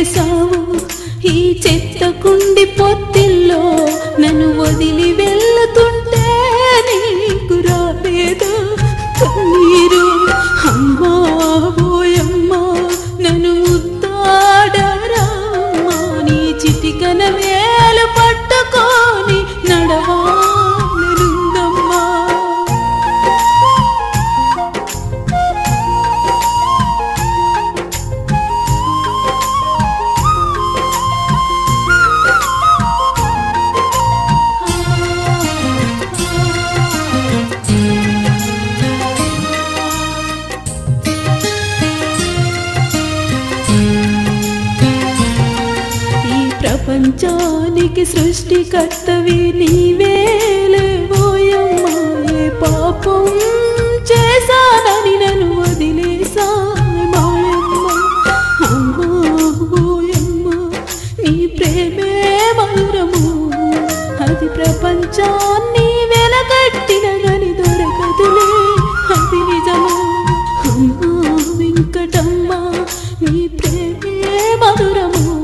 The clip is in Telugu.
వదిలేసావు ఈ చెత్త కుండి పొత్తిల్లో నన్ను వదిలి వెళ్తుంటే నీకు రాలేదు కన్నీరు అమ్మా ఓయమ్మా నన్ను ఉద్దాడరామ్మా నీ చిటికన వేలు పట్టుకొని నడవాలనుందమ్మా ప్రపంచానికి సృష్టికర్తవి నీవేలే ఓయమ్మా ఏ పాపం చేశానని నన్ను వదిలేసావే మాయమ్మ అమ్మా ఓయమ్మ నీ ప్రేమే మధురము అది ప్రపంచాన్ని వెలగట్టిన గని దొరకదులే అది నిజము అమ్మా వెంకటమ్మ నీ ప్రేమే మధురము